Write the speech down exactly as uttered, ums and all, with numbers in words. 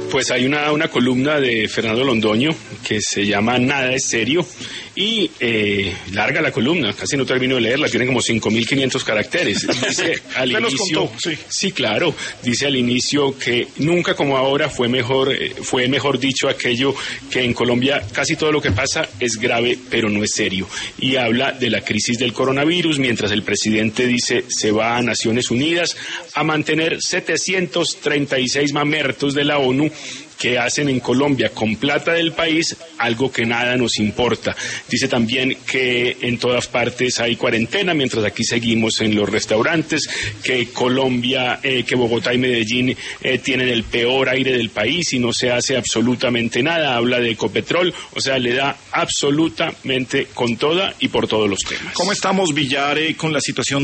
Pues hay una, una columna de Fernando Londoño que se llama Nada es serio y eh, larga la columna, casi no termino de leerla, tiene como cinco mil quinientos caracteres. Dice al inicio, contó, sí. sí, claro, dice al inicio que nunca como ahora fue mejor, eh, fue mejor dicho aquello que en Colombia casi todo lo que pasa es grave, pero no es serio. Y habla de la crisis del coronavirus, mientras el presidente dice se va a Naciones Unidas a mantener setecientos treinta y seis mamertos de la ONU que hacen en Colombia con plata del país algo que nada nos importa. Dice también que en todas partes hay cuarentena, mientras aquí seguimos en los restaurantes, que Colombia, eh, que Bogotá y Medellín eh, tienen el peor aire del país y no se hace absolutamente nada. Habla de Ecopetrol, o sea, le da absolutamente con toda y por todos los temas. ¿Cómo estamos, Villar, eh, con la situación